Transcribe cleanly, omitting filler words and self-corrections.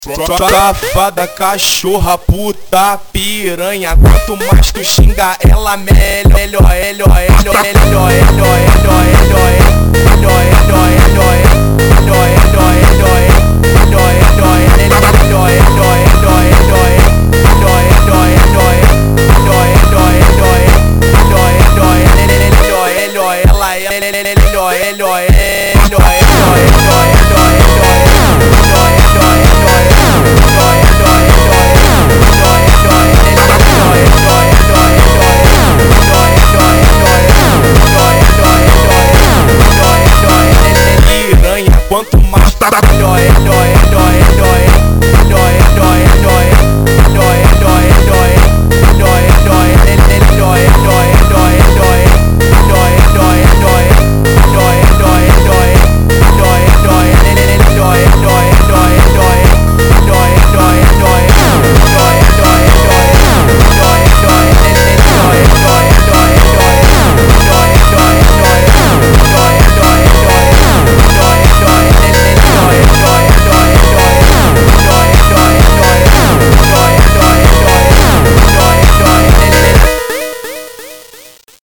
Safada, cachorra, puta, piranha. Quanto mais tu xinga ela, melhor, melhor, melhor, melhor, melhor, melhor, melhor, melhor, melhor, melhor, melhor, melhor, melhor, melhor, melhor, melhor,